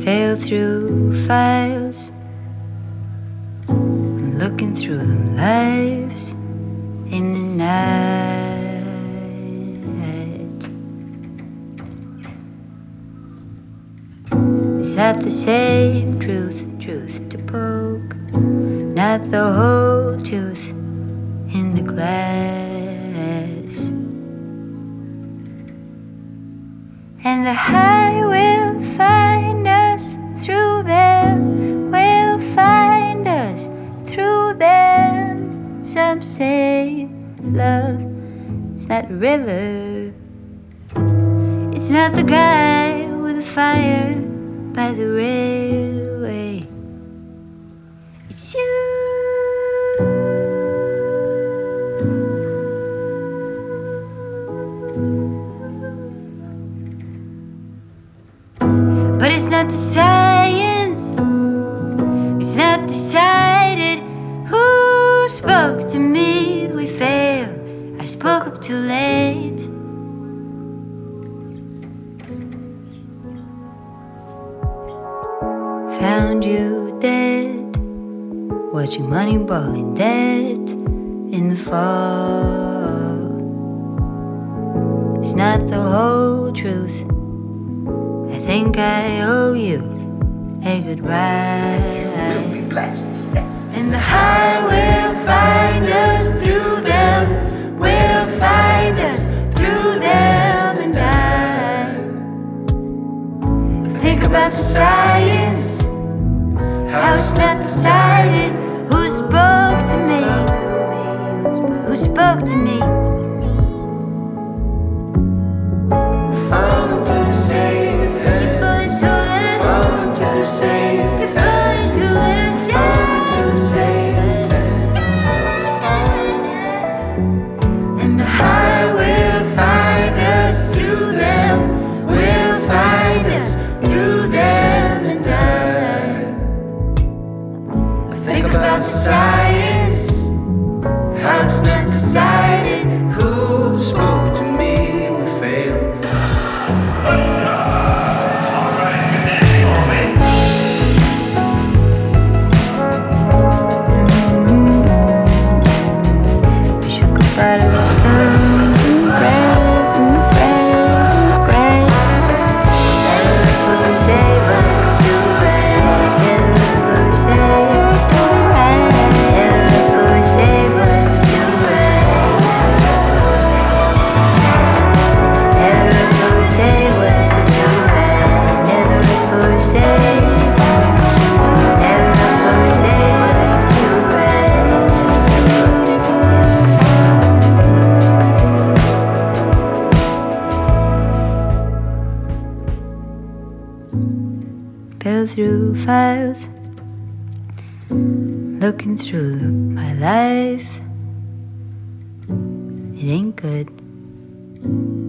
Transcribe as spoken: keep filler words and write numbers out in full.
Fail through files, I'm looking through them, lives in the night. Is that the same truth, truth to poke? Not the whole truth in the glass. And the high will find us through them, will find us through them. Some say love is that river, it's not the guy with a fire by the railway, it's you. But it's not the science, it's not decided. Who spoke to me? We failed, I spoke up too late. Found you dead, watching Moneyball in debt in the fall. It's not the whole truth, I think I owe you a goodbye. And the high will find us through them, will find us through them. And I think about the science, how it's not decided. Who spoke to me? Who spoke to me? Fall into the safe, fall into the safe, fall into the safe. And the high will find us through them, will find us through them. And I think about the science, how it's not decided. Who spoke to me? We failed. We shook up out of the stones and the grass and the grass and the grass. Never before we say what to do right. Never before we say what to do right. Never before we say what to do right. Never before we say what to do right. Never before we say. Never before we say what to do right. Fell through files, looking through my life. It ain't good.